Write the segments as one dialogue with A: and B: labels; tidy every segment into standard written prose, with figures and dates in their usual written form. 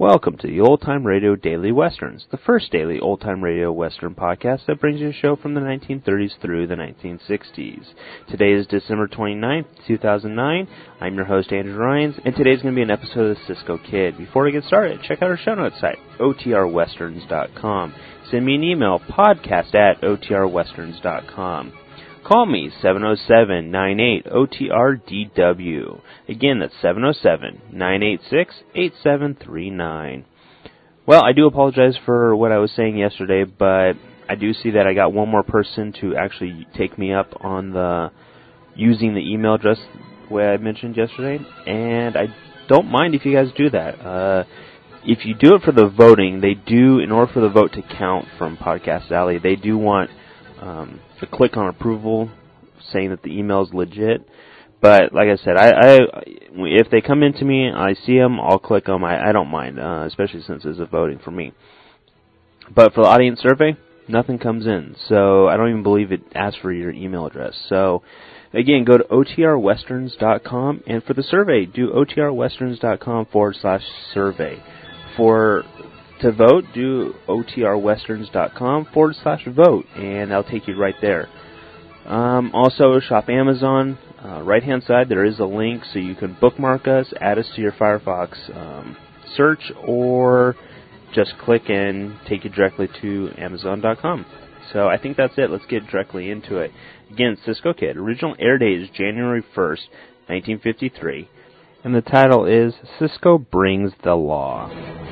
A: Welcome to the Old Time Radio Daily Westerns, the first daily Old Time Radio Western podcast that brings you a show from the 1930s through the 1960s. Today is December 29th, 2009. I'm your host, Andrew Ryans, and today's going to be an episode of the Cisco Kid. Before we get started, check out our show notes site, otrwesterns.com. Send me an email, podcast@otrwesterns.com. Call me, 707-98-OTRDW. Again, that's 707-986-8739. Well, I do apologize for what I was saying yesterday, but I do see that I got one more person to actually take me up on the using the email address the way I mentioned yesterday, and I don't mind if you guys do that. If you do it for the voting, they do, in order for the vote to count from Podcast Alley, they do want to click on approval, saying that the email is legit. But like I said, if they come into me, I see them, I'll click them. I don't mind, especially since it's a voting for me. But for the audience survey, nothing comes in, so I don't even believe it asks for your email address. So again, go to otrwesterns.com, and for the survey, do otrwesterns.com/survey. To vote, do otrwesterns.com/vote, and that'll take you right there. Also, shop Amazon. Right-hand side, there is a link, so you can bookmark us, add us to your Firefox search, or just click and take you directly to Amazon.com. So I think that's it. Let's get directly into it. Again, Cisco Kid. Original air date is January 1st, 1953, and the title is Cisco Brings the Law.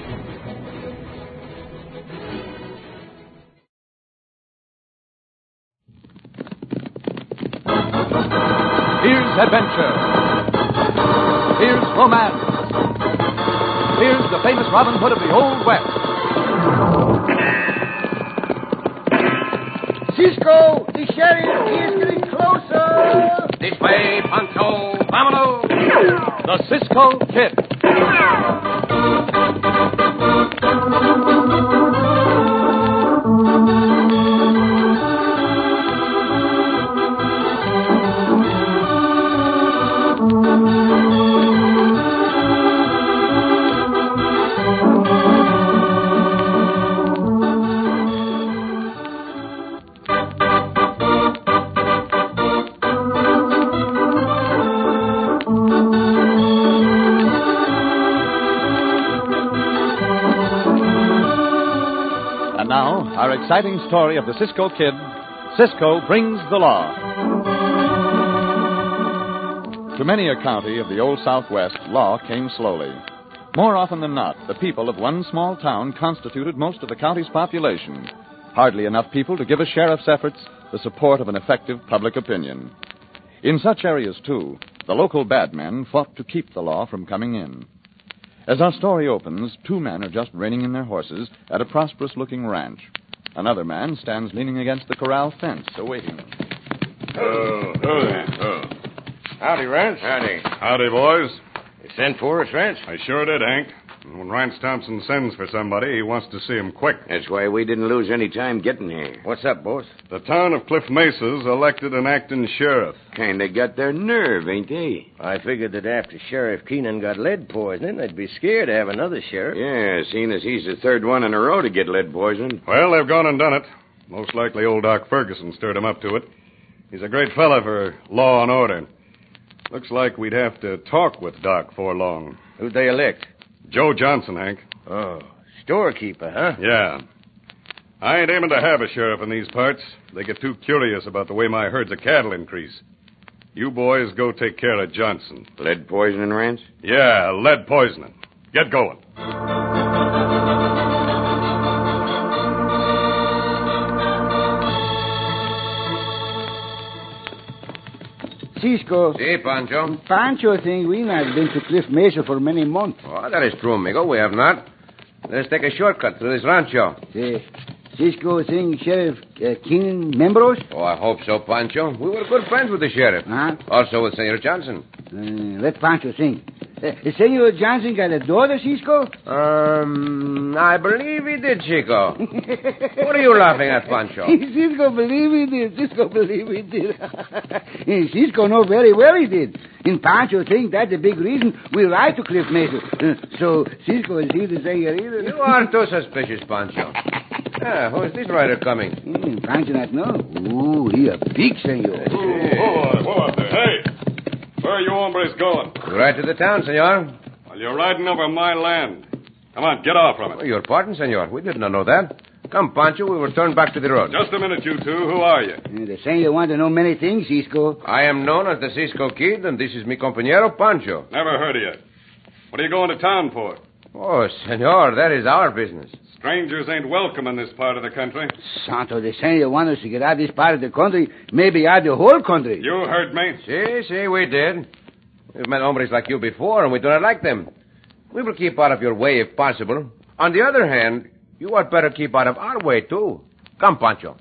B: Here's adventure. Here's romance. Here's the famous Robin Hood of the Old West.
C: Cisco, the sheriff, he is getting closer.
B: This way, Pancho. Vámonos. The Cisco Kid. And now, our exciting story of the Cisco Kid, Cisco Brings the Law. To many a county of the old Southwest, law came slowly. More often than not, the people of one small town constituted most of the county's population. Hardly enough people to give a sheriff's efforts the support of an effective public opinion. In such areas, too, the local bad men fought to keep the law from coming in. As our story opens, two men are just reining in their horses at a prosperous-looking ranch. Another man stands leaning against the corral fence, awaiting them.
D: Howdy, Rance.
E: Howdy.
F: Howdy, boys.
D: You sent for us, Rance?
F: I sure did, Hank. When Rance Thompson sends for somebody, he wants to see him quick.
E: That's why we didn't lose any time getting here.
D: What's up, boss?
F: The town of Cliff Mesa's elected an acting sheriff.
E: Kinda got their nerve, ain't they?
D: I figured that after Sheriff Keenan got lead poisoning, they'd be scared to have another sheriff.
E: Yeah, seeing as he's the third one in a row to get lead poisoning.
F: Well, they've gone and done it. Most likely old Doc Ferguson stirred him up to it. He's a great fella for law and order. Looks like we'd have to talk with Doc for long.
D: Who'd they elect?
F: Joe Johnson, Hank.
D: Oh, storekeeper, huh?
F: Yeah. I ain't aiming to have a sheriff in these parts. They get too curious about the way my herds of cattle increase. You boys go take care of Johnson.
E: Lead poisoning, Rance?
F: Yeah, lead poisoning. Get going.
C: Cisco.
E: Si, Pancho.
C: Pancho think we not been to Cliff Mesa for many months.
E: Oh, that is true, amigo. We have not. Let's take a shortcut through this rancho.
C: Cisco think Sheriff Keenan members?
E: Oh, I hope so, Pancho. We were good friends with the sheriff.
C: Huh?
E: Also with Senor Johnson.
C: Let Pancho think. Senor Johnson got a daughter, Cisco?
D: I believe he did, Chico. What are you laughing at, Pancho?
C: Cisco believe he did. Cisco believe he did. Cisco know very well he did. And Pancho think that's the big reason we ride to Cliff Mesa. So Cisco is here to say either.
D: You are too suspicious, Pancho. Who's this rider coming?
C: Pancho not know. Ooh, he a big senor.
F: Whoa there. Hey! Where are you hombres going?
D: Right to the town, senor.
F: Well, you're riding over my land. Come on, get off from it.
D: Oh, your pardon, senor. We did not know that. Come, Pancho, we will turn back to the road.
F: Just a minute, you two. Who are you?
C: The senor want to know many things, Cisco.
D: I am known as the Cisco Kid, and this is mi compañero, Pancho.
F: Never heard of you. What are you going to town for?
D: Oh, senor, that is our business.
F: Strangers ain't welcome in this part of the country.
C: Santo, the senor want us to get out of this part of the country, maybe out the whole country.
F: You heard me.
D: See, we did. We've met hombres like you before, and we do not like them. We will keep out of your way if possible. On the other hand, you had better keep out of our way, too. Come, Pancho.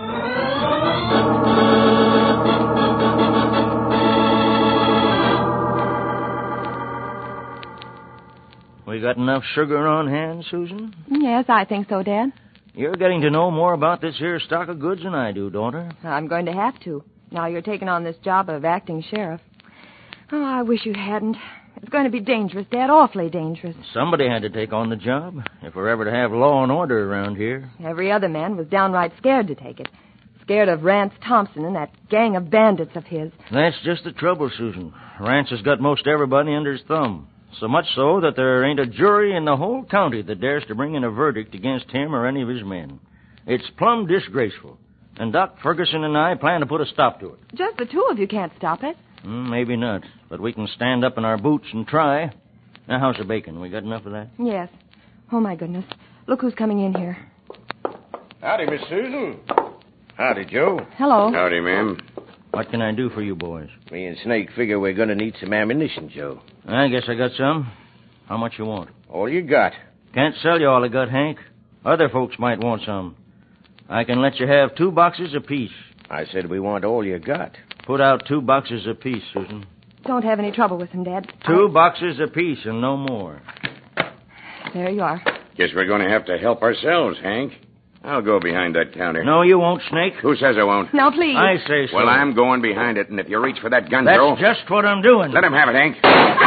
G: We got enough sugar on hand, Susan?
H: Yes, I think so, Dad.
G: You're getting to know more about this here stock of goods than I do, daughter.
H: I'm going to have to. Now you're taking on this job of acting sheriff. Oh, I wish you hadn't. It's going to be dangerous, Dad, awfully dangerous.
G: Somebody had to take on the job, if we're ever to have law and order around here.
H: Every other man was downright scared to take it. Scared of Rance Thompson and that gang of bandits of his.
G: That's just the trouble, Susan. Rance has got most everybody under his thumb. So much so that there ain't a jury in the whole county that dares to bring in a verdict against him or any of his men. It's plumb disgraceful. And Doc Ferguson and I plan to put a stop to it.
H: Just the two of you can't stop it.
G: Maybe not. But we can stand up in our boots and try. Now, how's the bacon? We got enough of that?
H: Yes. Oh, my goodness. Look who's coming in here.
D: Howdy, Miss Susan. Howdy, Joe.
H: Hello.
E: Howdy, ma'am.
G: What can I do for you boys?
D: Me and Snake figure we're going to need some ammunition, Joe.
G: I guess I got some. How much you want?
D: All you got.
G: Can't sell you all I got, Hank. Other folks might want some. I can let you have 2 boxes apiece.
D: I said we want all you got.
G: Put out 2 boxes apiece, Susan.
H: Don't have any trouble with him, Dad.
G: 2 boxes apiece and no more.
H: There you are.
E: Guess we're going to have to help ourselves, Hank. I'll go behind that counter.
G: No, you won't, Snake.
E: Who says I won't?
H: Now, please.
G: I say so.
E: Well, I'm going behind it, and if you reach for that gun,
G: That's
E: Joe...
G: just what I'm doing.
E: Let him have it, Hank.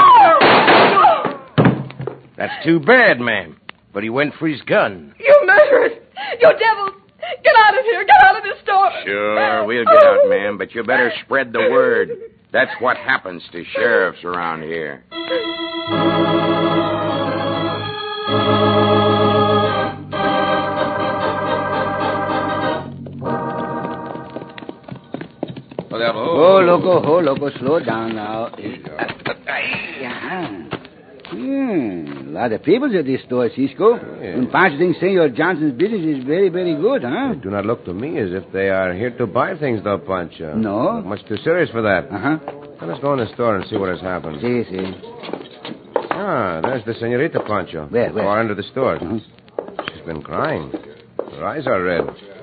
D: That's too bad, ma'am. But he went for his gun.
H: You murderers! You devils! Get out of here! Get out of this store!
E: Sure, we'll get out, ma'am, but you better spread the word. That's what happens to sheriffs around here.
C: Oh, loco, slow down now. A lot of people's at this store, Cisco. And Pancho thinks Senor Johnson's business is very, very good, huh?
D: They do not look to me as if they are here to buy things, though, Pancho.
C: No.
D: Not much too serious for that.
C: Uh-huh.
D: Let us go in the store and see what has happened.
C: See.
D: Ah, there's the senorita, Pancho.
C: Where?
D: Far under the store.
C: Uh-huh.
D: She's been crying. Her eyes are red.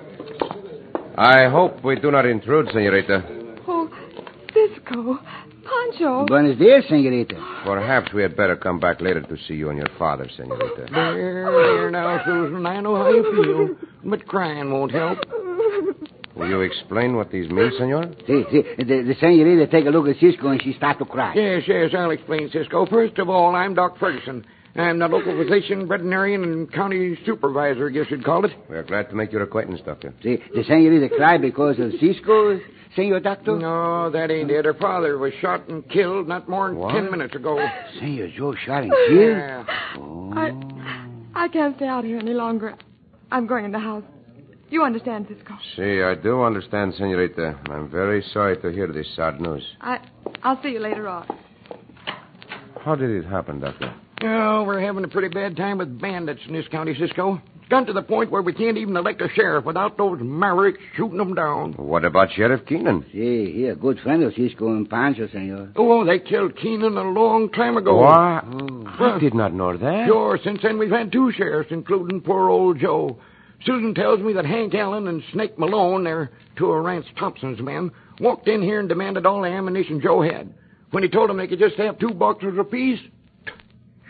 D: I hope we do not intrude, senorita.
H: Oh, Cisco. Pancho.
C: Buenos dias, senorita.
D: Perhaps we had better come back later to see you and your father, senorita.
I: There now, Susan. I know how you feel. But crying won't help.
D: Will you explain what these mean, senor?
C: See. The senorita take a look at Cisco and she start to cry.
I: Yes, I'll explain, Cisco. First of all, I'm Doc Ferguson. I'm the local physician, veterinarian, and county supervisor, I guess you'd call it.
D: We are glad to make your acquaintance, Doctor.
C: See, the senorita cry because of Cisco, Senor Doctor?
I: No, that ain't it. Her father was shot and killed not more than 10 minutes ago.
C: Senor Joe shot and killed?
I: Yeah.
C: Oh.
H: I can't stay out here any longer. I'm going in the house. You understand, Cisco?
D: See, I do understand, senorita. I'm very sorry to hear this sad news.
H: I'll see you later on.
D: How did it happen, Doctor?
I: Oh, we're having a pretty bad time with bandits in this county, Cisco. It's gone to the point where we can't even elect a sheriff without those mavericks shooting them down.
D: What about Sheriff Keenan?
C: See, he a good friend of Cisco and Pancho, senor.
I: Oh, they killed Keenan a long time ago.
D: What? I did not know that.
I: Sure, since then we've had 2 sheriffs, including poor old Joe. Susan tells me that Hank Allen and Snake Malone, they're 2 of Rance Thompson's men, walked in here and demanded all the ammunition Joe had. When he told them they could just have 2 boxes apiece,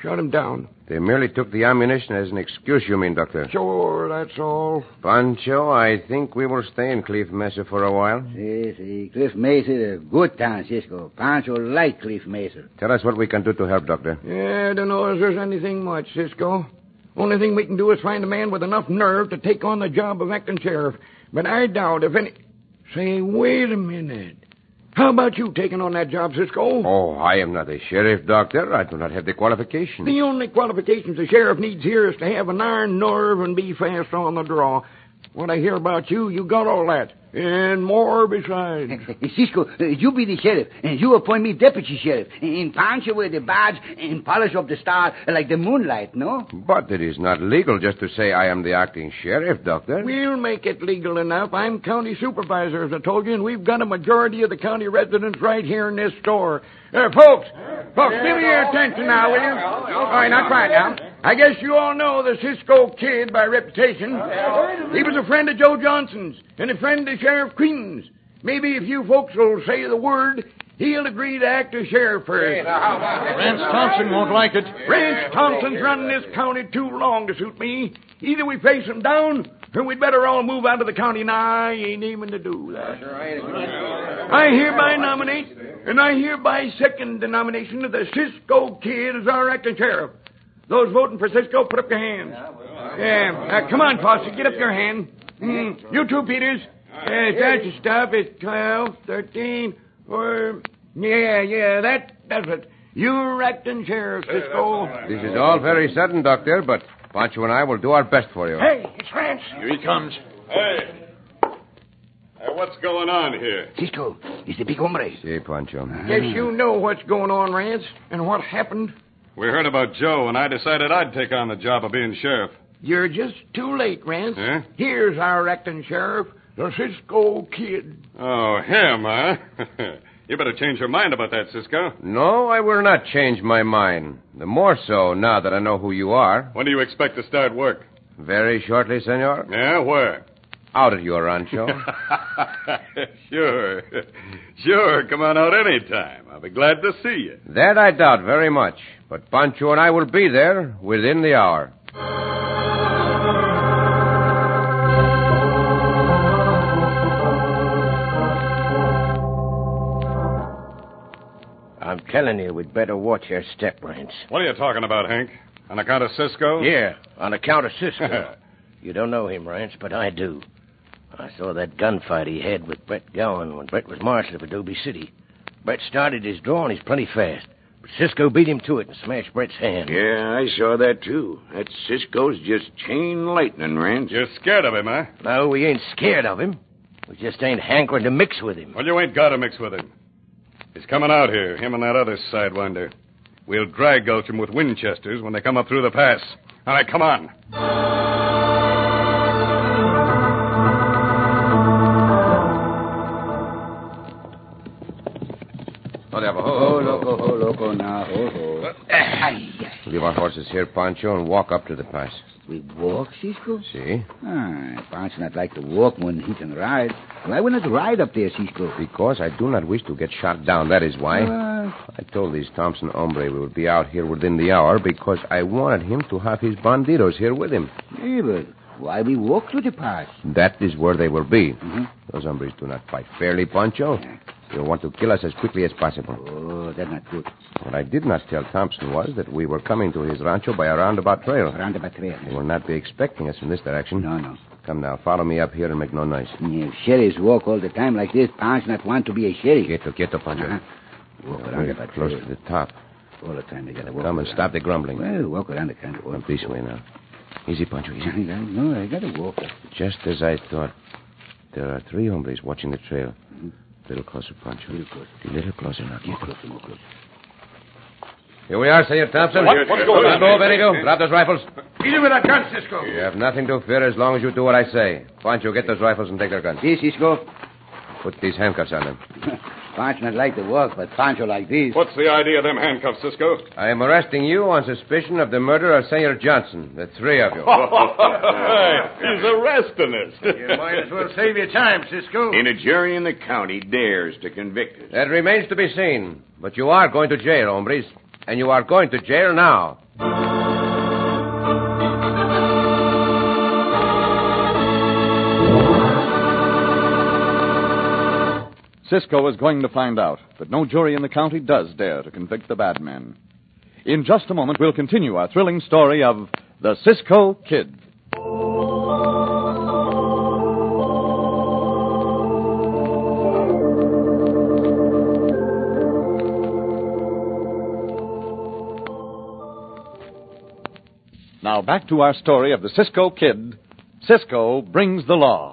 I: Shut him down.
D: They merely took the ammunition as an excuse, you mean, Doctor?
I: Sure, that's all.
D: Pancho, I think we will stay in Cliff Mesa for a while.
C: See, Cliff Mesa is a good town, Cisco. Pancho like Cliff Mesa.
D: Tell us what we can do to help, Doctor.
I: Yeah, I don't know if there's anything much, Cisco. Only thing we can do is find a man with enough nerve to take on the job of acting sheriff. But I doubt if any... Say, wait a minute. How about you taking on that job, Cisco?
D: Oh, I am not a sheriff, Doctor. I do not have the qualifications.
I: The only qualifications the sheriff needs here is to have an iron nerve and be fast on the draw. What I hear about you, you got all that. And more besides.
C: Cisco, you be the sheriff, and you appoint me deputy sheriff. And Pancho wear the badge and polish up the star like the moonlight, no?
D: But it is not legal just to say I am the acting sheriff, Doctor.
I: We'll make it legal enough. I'm county supervisor, as I told you, and we've got a majority of the county residents right here in this store. Folks, give me your attention now, will you? All right, now quiet now. I guess you all know the Cisco Kid by reputation. He was a friend of Joe Johnson's and a friend of Sheriff Queen's. Maybe if you folks will say the word, he'll agree to act as sheriff first.
B: Rance Thompson won't like it.
I: Rance Thompson's running this county too long to suit me. Either we face him down, or we'd better all move out of the county. Now, I ain't aiming to do that. I hereby nominate, and I hereby second the nomination of the Cisco Kid as our acting sheriff. Those voting for Cisco, put up your hands. Yeah, come on, Posse, get up your hand. You too, Peters. That's the stuff. It's 12, 13, or... Yeah, that does it. You're acting sheriff, Cisco.
D: This is all very sudden, Doctor, but Pancho and I will do our best for you.
I: Hey, it's Rance.
B: Here he comes.
F: Hey, what's going on here?
C: Cisco, it's the big hombre.
D: See, Pancho.
I: Guess you know what's going on, Rance, and what happened.
F: We heard about Joe, and I decided I'd take on the job of being sheriff.
I: You're just too late, Rance.
F: Huh?
I: Here's our acting sheriff, the Cisco Kid.
F: Oh, him, huh? You better change your mind about that, Cisco.
D: No, I will not change my mind. The more so now that I know who you are.
F: When do you expect to start work?
D: Very shortly, senor.
F: Yeah, where?
D: Out at your rancho.
F: Sure, come on out any time. I'll be glad to see you.
D: That I doubt very much. But Pancho and I will be there within the hour.
J: I'm telling you, we'd better watch your step, Rance.
F: What are you talking about, Hank? On account of Cisco?
J: Yeah, on account of Cisco. You don't know him, Rance, but I do. I saw that gunfight he had with Brett Gowan when Brett was marshal of Adobe City. Brett started his draw, and he's plenty fast. But Cisco beat him to it and smashed Brett's hand.
E: Yeah, I saw that, too. That Cisco's just chain lightning, Rance.
F: You're scared of him, huh?
J: No, we ain't scared of him. We just ain't hankering to mix with him.
F: Well, you ain't got to mix with him. He's coming out here, him and that other sidewinder. We'll drag gulch him with Winchesters when they come up through the pass. All right, come on.
C: Loco, now.
D: Leave our horses here, Pancho, and walk up to the pass.
C: We walk, Cisco?
D: See?
C: Pancho not like to walk when he can ride. Why would not ride up there, Cisco?
D: Because I do not wish to get shot down, that is why. I told this Thompson hombre we would be out here within the hour because I wanted him to have his bandidos here with him.
C: Yeah, but why we walk to the pass?
D: That is where they will be.
C: Mm-hmm.
D: Those hombres do not fight fairly, Pancho. They want to kill us as quickly as possible.
C: Oh, that's not good.
D: What I did not tell Thompson was that we were coming to his rancho by a roundabout trail.
C: Roundabout trail.
D: They will not be expecting us in this direction.
C: No.
D: Come now, follow me up here and make no noise.
C: If sheriffs walk all the time like this, Pancho not want to be a sheriff.
D: Quieto, Pancho.
C: Walk
D: We're
C: roundabout
D: close
C: trail.
D: to the top.
C: All the time they gotta walk.
D: Come and stop the grumbling.
C: Well, walk around the country.
D: Come this way now. Easy, Pancho, easy.
C: No, I gotta walk.
D: Just as I thought. There are 3 hombres watching the trail. A little closer, Pancho. A little closer now.
C: More closer.
D: Here we are, Senor Thompson.
F: What's going on?
D: Go, Benito. Drop those rifles.
I: Easy with that gun, Cisco.
D: You have nothing to fear as long as you do what I say. Pancho, get those rifles and take their guns.
C: See, Cisco?
D: Put these handcuffs on them.
C: Pancho not like to walk, but Pancho like this.
F: What's the idea of them handcuffs, Cisco?
D: I am arresting you on suspicion of the murder of Senor Johnson. The 3 of you.
F: Hey, he's arresting us.
I: You might as well save your time, Cisco.
E: And a jury in the county dares to convict us.
D: That remains to be seen. But you are going to jail, hombres. And you are going to jail now.
B: Cisco is going to find out that no jury in the county does dare to convict the bad men. In just a moment, we'll continue our thrilling story of the Cisco Kid. Now back to our story of the Cisco Kid. Cisco brings the law.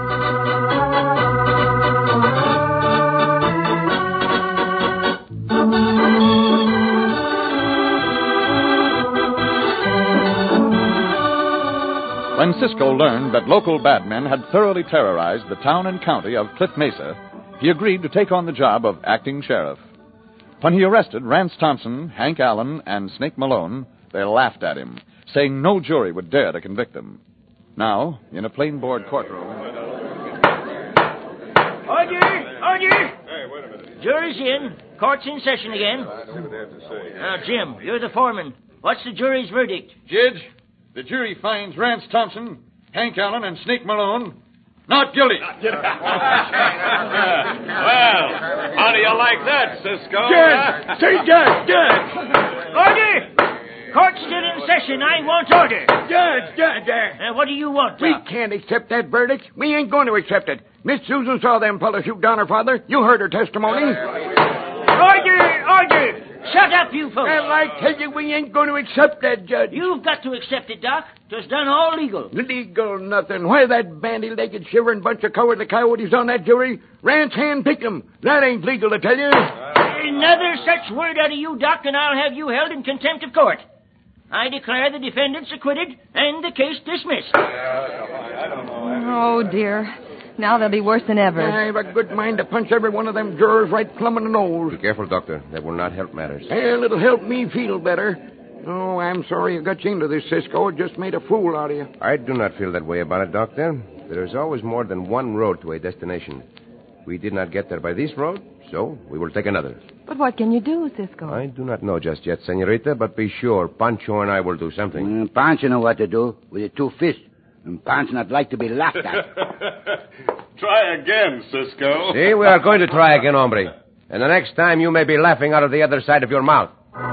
B: When Cisco learned that local bad men had thoroughly terrorized the town and county of Cliff Mesa, he agreed to take on the job of acting sheriff. When he arrested Rance Thompson, Hank Allen, and Snake Malone, they laughed at him, saying no jury would dare to convict them. Now, in a plain board courtroom...
G: Order!
F: Hey, wait a minute.
G: Jury's in. Court's in session again.
F: See what they have to say.
G: Now, Jim, you're the foreman. What's the jury's verdict?
B: Judge, the jury finds Rance Thompson, Hank Allen, and Snake Malone not guilty.
F: Well, how do you like that, Cisco?
I: Judge! Say, Judge!
G: Order! Court's still in session. I want order.
I: Judge!
G: What do you want,
I: We
G: Doc?
I: can't accept that verdict. We ain't going to accept it. Miss Susan saw them fellas shoot down her father. You heard her testimony.
G: Order! Shut up, you folks.
I: Well, I tell you, we ain't going to accept that, Judge.
G: You've got to accept it, Doc. 'Twas done all legal.
I: Legal nothing. Why that bandy-legged, shivering bunch of cowardly coyotes on that jury? Rance handpicked them. That ain't legal, I tell you.
G: Another such word out of you, Doc, and I'll have you held in contempt of court. I declare the defendants acquitted and the case dismissed.
H: Oh, dear. Now they'll be worse than ever.
I: I have a good mind to punch every one of them jurors right plumb in the nose.
D: Be careful, Doctor. That will not help matters.
I: Well, it'll help me feel better. Oh, I'm sorry you got you into this, Cisco. It just made a fool out of you.
D: I do not feel that way about it, Doctor. There is always more than one road to a destination. We did not get there by this road, so we will take another.
H: But what can you do, Cisco?
D: I do not know just yet, Senorita, but be sure Pancho and I will do something.
C: Pancho know what to do with the two fists. And Pancho not like to be laughed at.
F: Try again, Cisco.
D: See, we are going to try again, hombre. And the next time you may be laughing out of the other side of your mouth.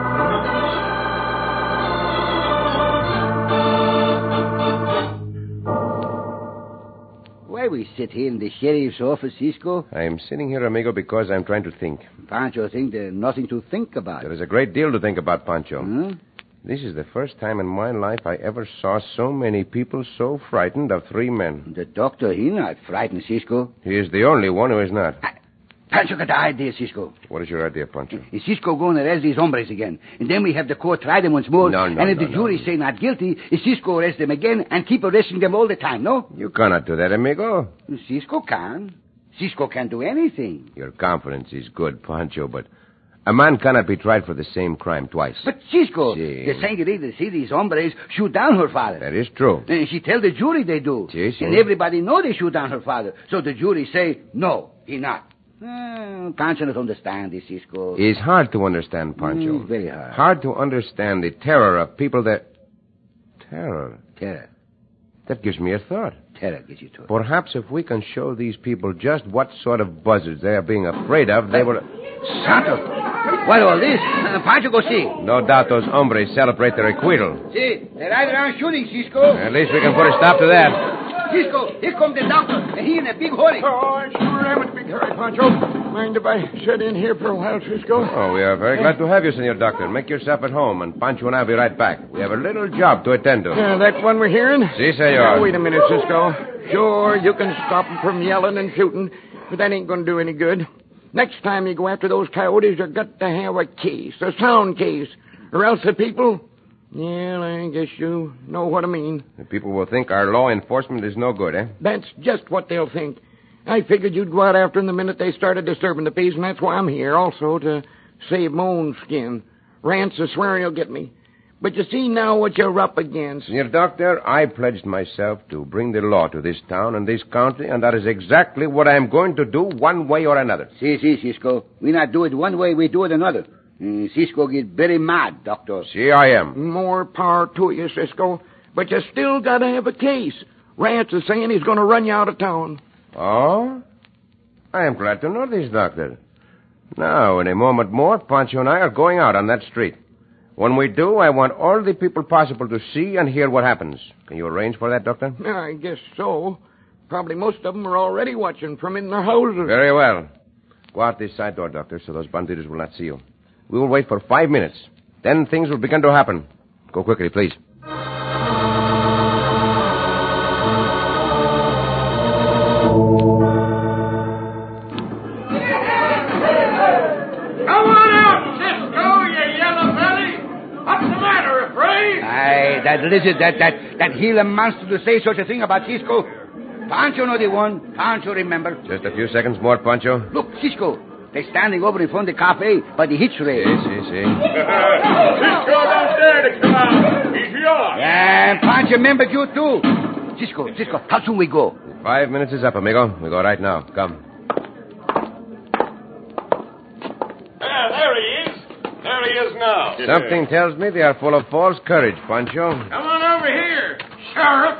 C: Why we sit here in the sheriff's office, Cisco?
D: I am sitting here, amigo, because I'm trying to think.
C: Pancho think there's nothing to think about.
D: There is a great deal to think about, Pancho.
C: Huh?
D: This is the first time in my life I ever saw so many people so frightened of three men.
C: The doctor, he not frightened, Cisco.
D: He is the only one who is not.
C: Pancho got the idea, Cisco.
D: What is your idea, Pancho?
C: Is Cisco going to arrest these hombres again? And then we have the court try them once more.
D: No,
C: and if the jury say not guilty, is Cisco arrest them again and keep arresting them all the time, no?
D: You cannot do that, amigo.
C: Cisco can. Cisco can do anything.
D: Your confidence is good, Pancho, but a man cannot be tried for the same crime twice.
C: But Cisco,
D: Si.
C: the senorita see these hombres shoot down her father.
D: That is true.
C: And she tell the jury they do.
D: Si.
C: And everybody know they shoot down her father. So the jury say, no, he not. Pancho not understand this, Cisco.
D: It's hard to understand, Pancho.
C: Very hard.
D: Hard to understand the terror of people that... Terror?
C: Terror.
D: That gives me a thought.
C: Terror gives you thought.
D: Perhaps if we can show these people just what sort of buzzards they are being afraid of, they will...
C: Santo! What all this? Pancho, go see.
D: No doubt those hombres celebrate their acquittal.
C: See, they're right around shooting, Cisco.
D: At least we can put a stop to that.
C: Cisco, here comes the doctor, and he in a big hurry.
I: Oh, I sure am in a big hurry, Pancho. Mind if I sit in here for a while, Cisco?
D: Oh, we are very glad to have you, Senor Doctor. Make yourself at home, and Pancho and I will be right back. We have a little job to attend to.
I: That one we're hearing?
D: Si, senor.
I: Now, wait a minute, Cisco. Sure, you can stop them from yelling and shooting, but that ain't going to do any good. Next time you go after those coyotes, you got to have a case, a sound case, or else the people... Yeah, I guess you know what I mean.
D: The people will think our law enforcement is no good, eh?
I: That's just what they'll think. I figured you'd go out after them the minute they started disturbing the peace, and that's why I'm here, also, to save my own skin. Rance is swearing he'll get me. But you see now what you're up against.
D: Senor Doctor, I pledged myself to bring the law to this town and this county, and that is exactly what I am going to do one way or another.
C: See, Cisco. We not do it one way, we do it another. Cisco get very mad, Doctor.
D: See, I am.
I: More power to you, Cisco. But you still got to have a case. Rance is saying he's going to run you out of town.
D: Oh? I am glad to know this, Doctor. Now, in a moment more, Pancho and I are going out on that street. When we do, I want all the people possible to see and hear what happens. Can you arrange for that, Doctor?
I: I guess so. Probably most of them are already watching from in their houses.
D: Very well. Go out this side door, Doctor, so those banditos will not see you. We will wait for 5 minutes. Then things will begin to happen. Go quickly, please.
C: That lizard, that Gila monster to say such a thing about Cisco. Pancho know the one. Pancho remember.
D: Just a few seconds more, Pancho.
C: Look, Cisco. They're standing over in front of the cafe by the hitch rail.
D: See.
I: Cisco, don't dare to come out. He's yours.
C: And Pancho remembered you, too. Cisco, how soon we go?
D: 5 minutes is up, amigo. We go right now. Come.
F: There he is. There he is now.
D: Something tells me they are full of false courage, Pancho.
I: Come on over here, Sheriff.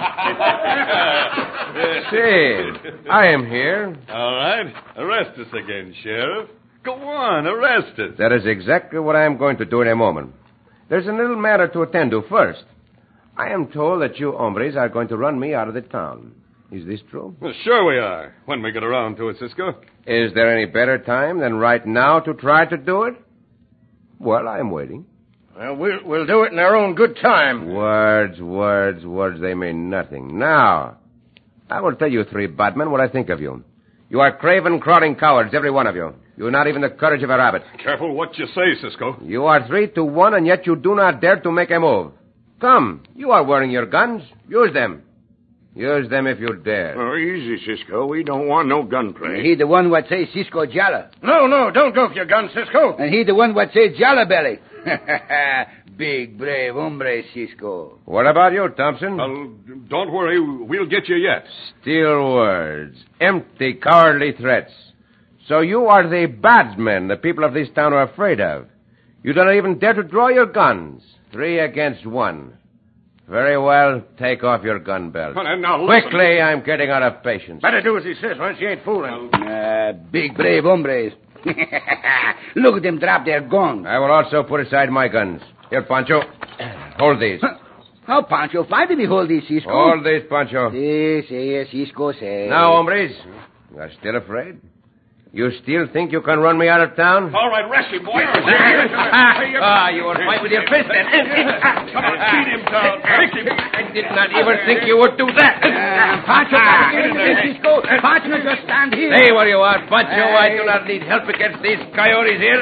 D: See, I am here.
F: All right. Arrest us again, Sheriff. Go on, arrest us.
D: That is exactly what I am going to do in a moment. There's a little matter to attend to first. I am told that you hombres are going to run me out of the town. Is this true?
F: Well, sure we are, when we get around to it, Cisco.
D: Is there any better time than right now to try to do it? Well, I am waiting.
J: Well, we'll do it in our own good time.
D: Words, they mean nothing. Now, I will tell you three badmen what I think of you. You are craven, crawling cowards, every one of you. You have not even the courage of a rabbit.
F: Careful what you say, Cisco.
D: You are 3-1, and yet you do not dare to make a move. Come, you are wearing your guns. Use them. Use them if you dare.
I: Oh, easy, Cisco. We don't want no gunplay.
C: He the one what say Cisco Jala.
J: No, don't go for your gun, Cisco.
C: And he the one what say Jala Belly. Big, brave hombre, Cisco.
D: What about you, Thompson?
F: Don't worry. We'll get you yet.
D: Still words. Empty, cowardly threats. So you are the badsmen the people of this town are afraid of. You do not even dare to draw your guns. 3 against 1. Very well, take off your gun belt.
F: Well, now listen.
D: Quickly, I'm getting out of patience.
J: Better do as he says, once you ain't fooling.
C: Big, brave hombres. Look at them drop their guns.
D: I will also put aside my guns. Here, Pancho. Hold these.
C: How, Pancho? Why did he hold these, Cisco?
D: Hold these, Pancho.
C: Si, Cisco says.
D: Now, hombres, you are still afraid? You still think you can run me out of town?
F: All right, rest him, boy.
D: You will fight with your fist then.
F: Come on, beat him down. Kick him.
D: I did not even think you would do that.
C: Pancho, get into this, Cisco. Pancho, just stand here.
D: Stay where you are, Pancho. I do not need help against these coyotes here.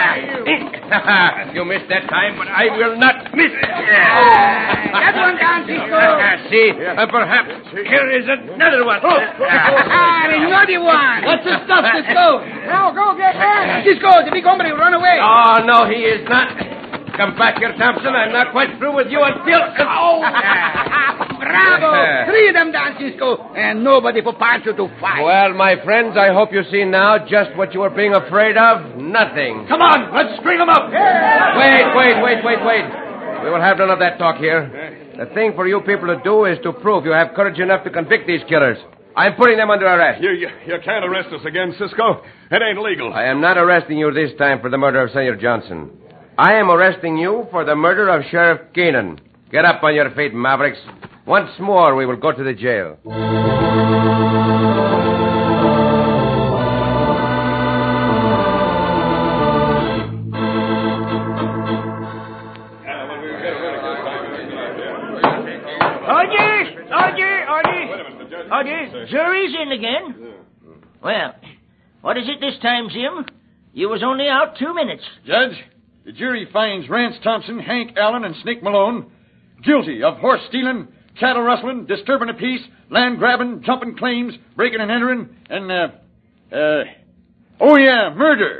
D: You missed that time, but I will not miss it.
C: That one down, Cisco.
D: See, perhaps here is another one.
C: Another one.
H: What's the stuff, Cisco?
C: Now, go get that. Cisco, the big hombre will run away.
D: Oh, no, he is not. Come back here, Thompson. I'm not quite through with you until... Oh!
C: Bravo! 3 of them down, Cisco, and nobody for Pancho to fight.
D: Well, my friends, I hope you see now just what you were being afraid of. Nothing.
F: Come on, let's string him up.
D: Wait. We will have none of that talk here. The thing for you people to do is to prove you have courage enough to convict these killers. I'm putting them under arrest.
F: You can't arrest us again, Cisco. It ain't legal.
D: I am not arresting you this time for the murder of Senor Johnson. I am arresting you for the murder of Sheriff Keenan. Get up on your feet, Mavericks. Once more, we will go to the jail.
G: Jury's in again. Well, what is it this time, Jim? You was only out 2 minutes.
I: Judge, the jury finds Rance Thompson, Hank Allen, and Snake Malone guilty of horse stealing, cattle rustling, disturbing the peace, land grabbing, jumping claims, breaking and entering, and, murder.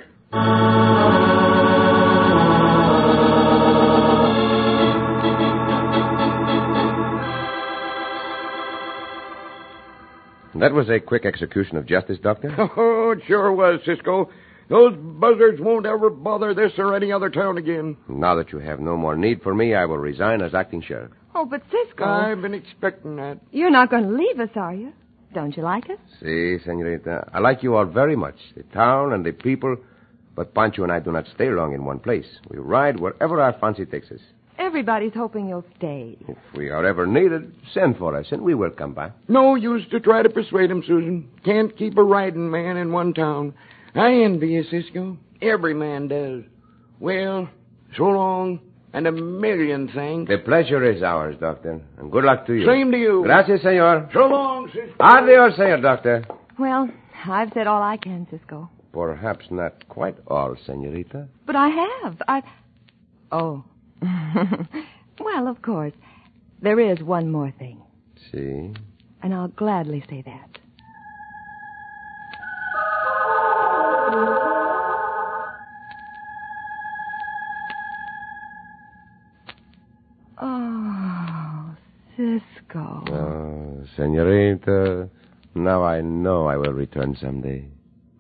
D: That was a quick execution of justice, Doctor.
I: Oh, it sure was, Cisco. those buzzards won't ever bother this or any other town again.
D: Now that you have no more need for me, I will resign as acting sheriff.
H: Oh, but Cisco...
I: I've been expecting that.
H: You're not going to leave us, are you? Don't you like us?
D: Si, senorita. I like you all very much, the town and the people, but Pancho and I do not stay long in one place. We ride wherever our fancy takes us.
H: Everybody's hoping you'll stay.
D: If we are ever needed, send for us, and we will come back.
I: No use to try to persuade him, Susan. Can't keep a riding man in one town. I envy you, Cisco. Every man does. Well, so long, and a million thanks.
D: The pleasure is ours, Doctor, and good luck to you.
I: Same to you.
D: Gracias, senor.
I: So long, Cisco.
D: Adios, senor Doctor.
H: Well, I've said all I can, Cisco.
D: Perhaps not quite all, senorita.
H: But I have. Oh. Well, of course. There is one more thing.
D: See?
H: And I'll gladly say that. Oh, Cisco.
D: Oh, senorita, now I know I will return someday.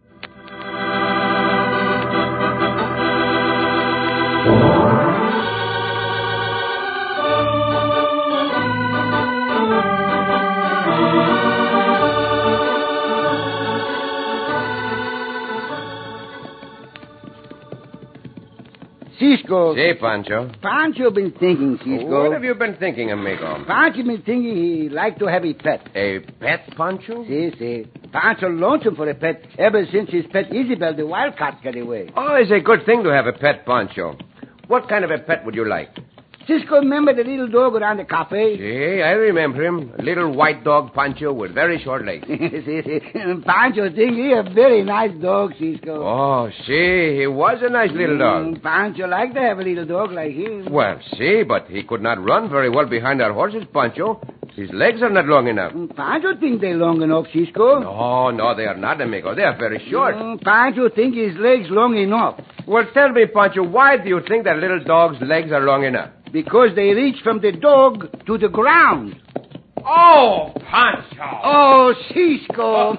C: Cisco.
D: Si, Pancho.
C: Pancho been thinking, Cisco.
D: What have you been thinking, amigo?
C: Pancho been thinking he like to have a pet.
D: A pet, Pancho?
C: Si. Pancho lonesome for a pet ever since his pet Isabel, the wildcat, got away.
D: Oh, it's a good thing to have a pet, Pancho. What kind of a pet would you like?
C: Cisco, remember the little dog around the cafe?
D: Si, I remember him. A little white dog, Pancho, with very short legs.
C: Pancho think he a very nice dog, Cisco.
D: Oh, si, he was a nice little dog.
C: Pancho like to have a little dog like him.
D: Well, si, but he could not run very well behind our horses, Pancho. His legs are not long enough.
C: Pancho think they're long enough, Cisco.
D: No, they are not, amigo. They are very short.
C: Pancho think his legs long enough.
D: Well, tell me, Pancho, why do you think that little dog's legs are long enough?
C: Because they reach from the dog to the ground.
D: Oh, Pancho!
C: Oh, Cisco!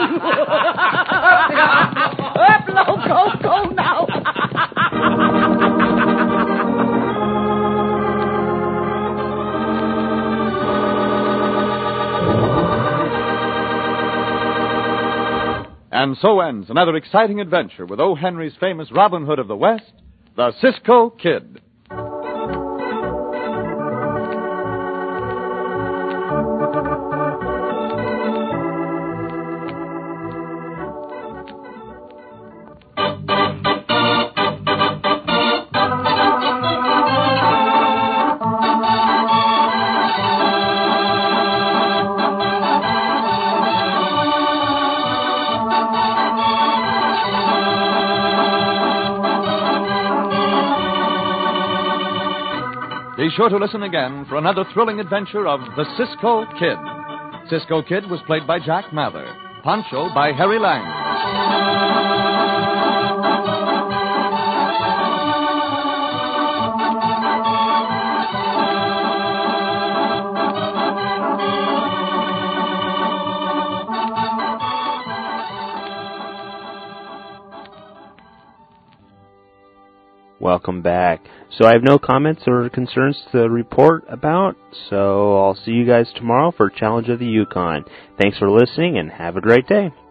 H: Up, loco, go now!
B: And so ends another exciting adventure with O. Henry's famous Robin Hood of the West, the Cisco Kid. Be sure to listen again for another thrilling adventure of the Cisco Kid. Cisco Kid was played by Jack Mather. Pancho by Harry Lang.
A: Welcome back. So I have no comments or concerns to report about, so I'll see you guys tomorrow for Challenge of the Yukon. Thanks for listening, and have a great day.